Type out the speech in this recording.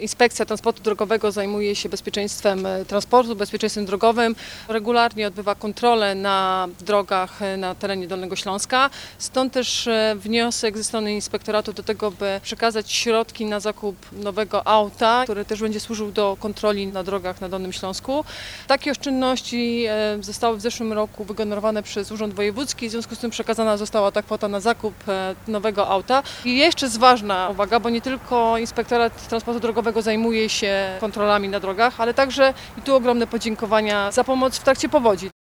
Inspekcja Transportu Drogowego zajmuje się bezpieczeństwem transportu, bezpieczeństwem drogowym. Regularnie odbywa kontrole na drogach na terenie Dolnego Śląska. Stąd też wniosek ze strony inspektoratu do tego, by przekazać środki na zakup nowego auta, który też będzie służył do kontroli na drogach na Dolnym Śląsku. Takie oszczędności zostały w zeszłym roku wygenerowane przez Urząd Wojewódzki, w związku z tym przekazana została ta kwota na zakup nowego auta. I jeszcze jest ważna uwaga, bo nie tylko Inspektorat Transportu Drogowego zajmuje się kontrolami na drogach, ale także i tu ogromne podziękowania za pomoc w trakcie powodzi.